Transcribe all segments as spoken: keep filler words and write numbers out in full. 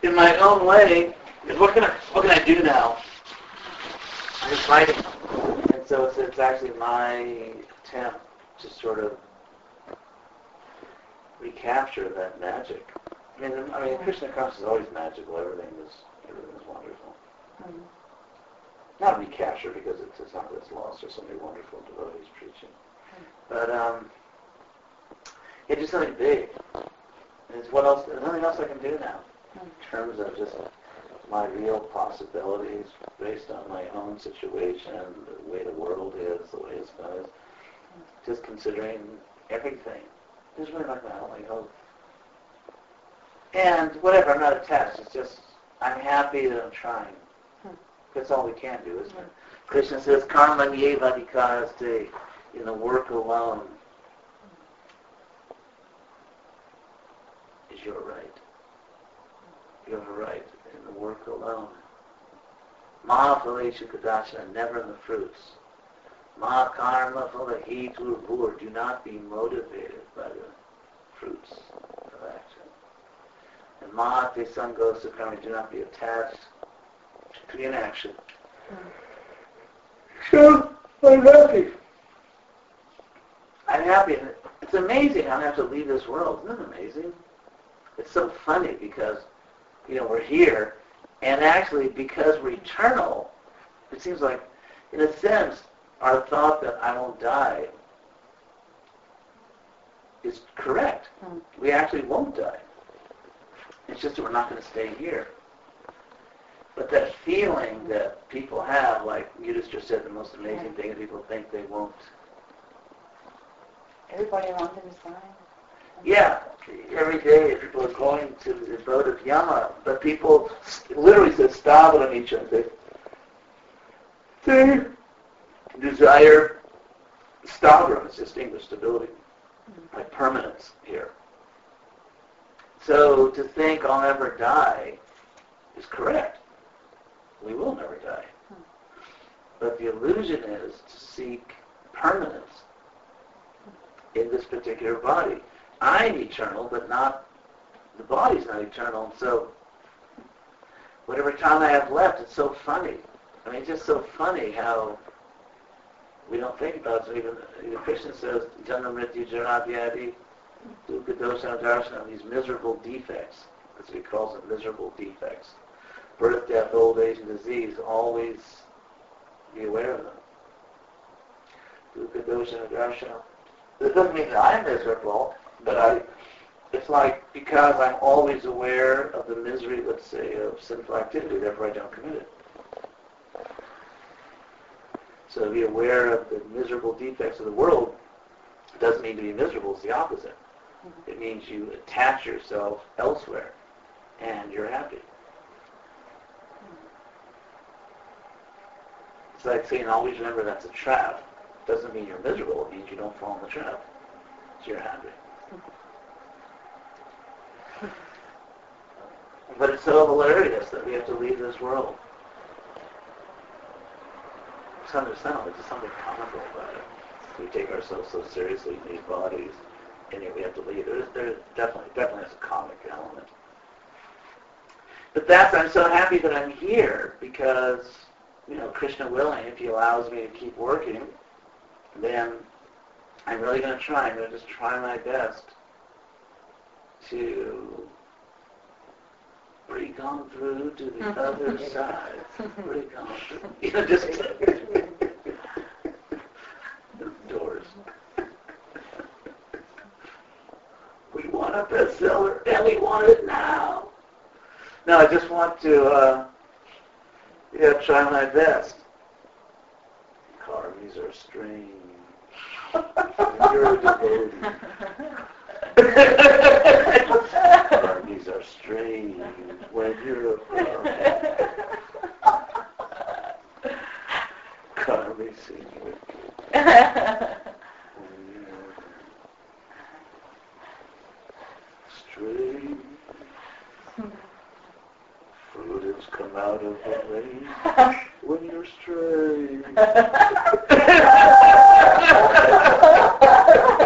in my own way, what can I, what can I do now? I'm just writing. And so it's, it's actually my attempt to sort of recapture that magic. I mean, I mean, Krishna consciousness is always magical. Everything is, everything is wonderful. Mm-hmm. Not recapture because it's, it's not that it's lost or so many wonderful devotees preaching. Mm-hmm. But um, yeah, do something big. And it's what else? There's nothing else I can do now mm-hmm. in terms of just my real possibilities based on my own situation, the way the world is, the way it's going. Mm-hmm. Just considering everything. There's really not my only hope. And whatever, I'm not attached. It's just, I'm happy that I'm trying. Hmm. That's all we can do, isn't it? Krishna says, karma nyeva adhikaraste, in the work alone is your right. You're right in the work alone. Mahaphaleshu kadashana, never in the fruits. Mahakarma phalahetu bhur, do not be motivated by the fruits of action. And Mahate Sangho Sakarmi, do not be attached to the inaction. So, I'm happy. I'm happy. And it's amazing I don't have to leave this world. Isn't it amazing? It's so funny because, you know, we're here, and actually because we're eternal, it seems like, in a sense, our thought that I won't die is correct. Mm. We actually won't die. It's just that we're not going to stay here. But that feeling that people have, like you just said, the most amazing thing is people think they won't. Everybody around them is dying. Yeah, every day people are going to the abode of Yama, but people literally say stavra on each other. They desire stavra, it's just English stability, mm-hmm. like permanence here. So to think I'll never die is correct. We will never die. Hmm. But the illusion is to seek permanence in this particular body. I'm eternal, but not, the body's not eternal. And so whatever time I have left, it's so funny. I mean, it's just so funny how we don't think about it. So even, even Krishna says, Janma Mrityu Jara Vyadi, Dukkha Dosha Darshana, these miserable defects. That's what he calls them, miserable defects. Birth, death, old age, and disease, always be aware of them. Dukkha Dosha Darshana. It doesn't mean that I'm miserable, but I, it's like because I'm always aware of the misery, let's say, of sinful activity, therefore I don't commit it. So to be aware of the miserable defects of the world doesn't mean to be miserable, it's the opposite. Mm-hmm. It means you attach yourself elsewhere and you're happy. Mm-hmm. It's like saying always remember that's a trap. Doesn't mean you're miserable, it means you don't fall in the trap. So you're happy. Mm-hmm. But it's so hilarious that we have to leave this world. It's understandable, there's something comical about it. We take ourselves so seriously in these bodies, and yet we have to leave. There's, there's definitely, definitely has a comic element. But that's, I'm so happy that I'm here because, you know, Krishna willing, if he allows me to keep working, then I'm really going to try. I'm going to just try my best to break on through to the other side. Break on through. You know, just doors. We want a bestseller, and we want it now. No, I just want to, uh, yeah, try my best. Karmis are strange. You're a devotee. Karmis are strange when you're a karmi. Karmi sing with you. Strange. Fruit has come out of the rain when you're strange.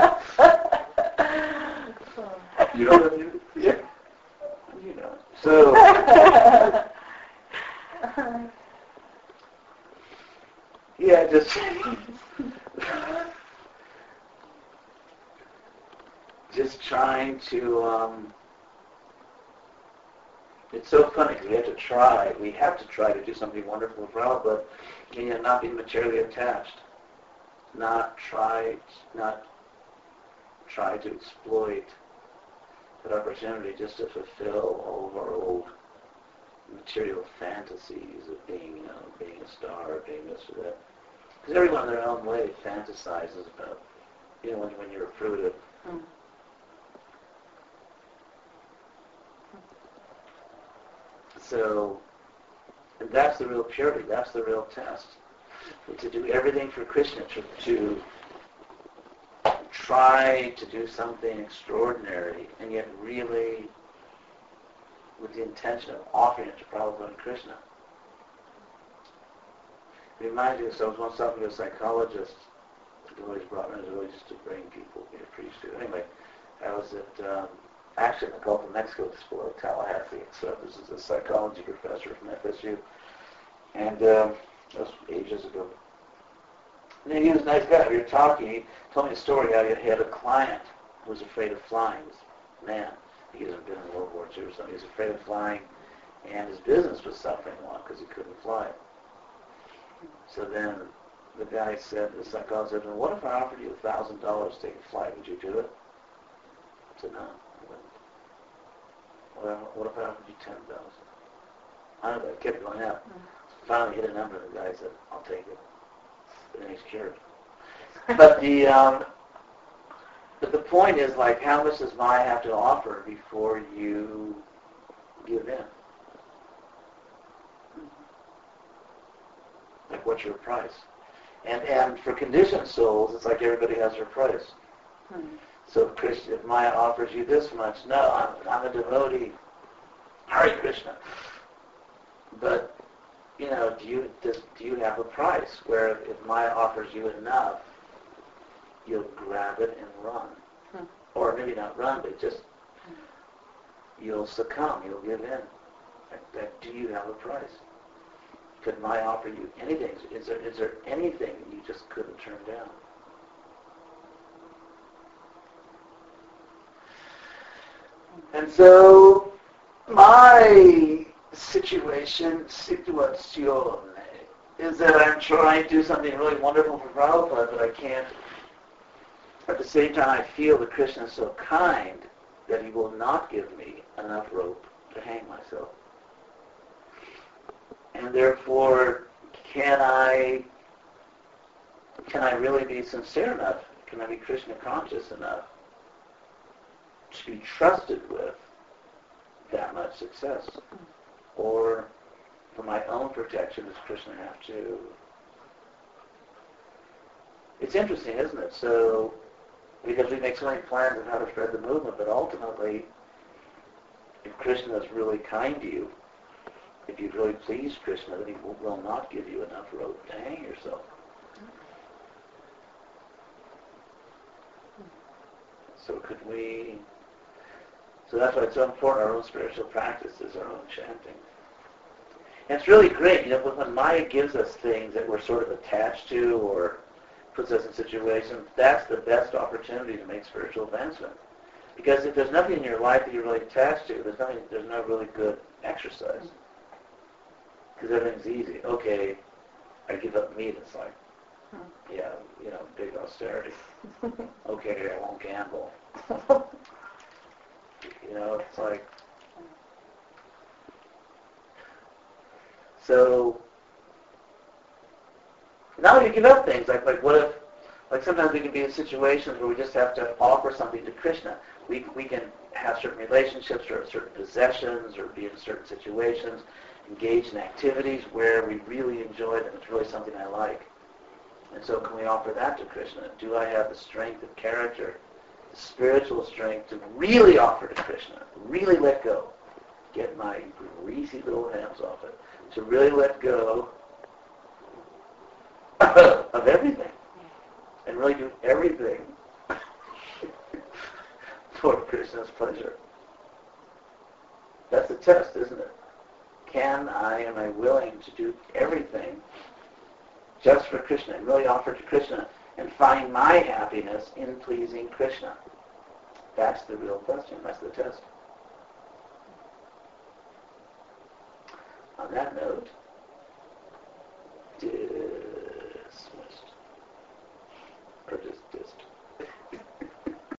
You know what I mean? Yeah. You know. So, Yeah, just just trying to. Um, it's so funny because we have to try. We have to try to do something wonderful for all, but you know, not be materially attached, not try, not try to exploit that opportunity just to fulfill all of our old material fantasies of being, you know, being a star, or being this or that. Because everyone in their own way fantasizes about, you know, when, when you're a fruit of. Mm. So, and that's the real purity. That's the real test. To do everything for Krishna, to, to try to do something extraordinary, and yet really with the intention of offering it to Prabhupada and Krishna. Remind you, so I was once talking to a psychologist who always brought me, always used to bring people, be a priest too. Anyway, I was at, um, actually in the Gulf of Mexico School at Tallahassee. So this is a psychology professor from F S U. And um, that was ages ago. And he was a nice guy. We were talking. He told me a story how he had a client who was afraid of flying. This man, he had been in World War Two or something. He was afraid of flying, and his business was suffering a lot because he couldn't fly. So then the guy said, the psychologist said, well, what if I offered you a thousand dollars to take a flight? Would you do it? I said, no. I wouldn't. Well, what if I offered you ten thousand? I don't know. It kept going up. Finally hit a number, and the guy said, I'll take it. And then he's cured. But the um, but the point is, like, how much does Maya have to offer before you give in? Like, what's your price? And and for conditioned souls, it's like everybody has their price. Hmm. So if, Krishna, if Maya offers you this much, no, I'm, I'm a devotee. Hare Krishna. But you know, do you does, do you have a price where if Maya offers you enough, you'll grab it and run, hmm. or maybe not run, but just you'll succumb, you'll give in. Like, that, do you have a price? Could Maya offer you anything? Is there is there anything you just couldn't turn down? And so my situation, situazione, is that I'm trying to do something really wonderful for Prabhupada, but I can't. At the same time, I feel that Krishna is so kind that he will not give me enough rope to hang myself. And therefore, can I can I really be sincere enough? Can I be Krishna conscious enough to be trusted with that much success? Or for my own protection, does Krishna have to? It's interesting, isn't it? So, because we make so many plans of how to spread the movement, but ultimately, if Krishna is really kind to you, if you've really pleased Krishna, then he will not give you enough rope to hang yourself. So could we... So that's why it's so important, our own spiritual practices, our own chanting. And it's really great, you know, when Maya gives us things that we're sort of attached to or puts us in situations, that's the best opportunity to make spiritual advancement. Because if there's nothing in your life that you're really attached to, there's nothing, there's no really good exercise. Because everything's easy. Okay, I give up meat. It's like, yeah, you know, big austerity. Okay, I won't gamble. You know, it's like, so now you give up things. Like, like what if, like sometimes we can be in situations where we just have to offer something to Krishna. We we can have certain relationships or certain possessions or be in certain situations, engage in activities where we really enjoy them. It's really something I like. And so can we offer that to Krishna? Do I have the strength of character, the spiritual strength to really offer to Krishna, really let go, get my greasy little hands off it, to really let go of everything and really do everything for Krishna's pleasure? That's the test, isn't it? Can I, am I willing to do everything just for Krishna, and really offer to Krishna, and find my happiness in pleasing Krishna? That's the real question. That's the test. On that note,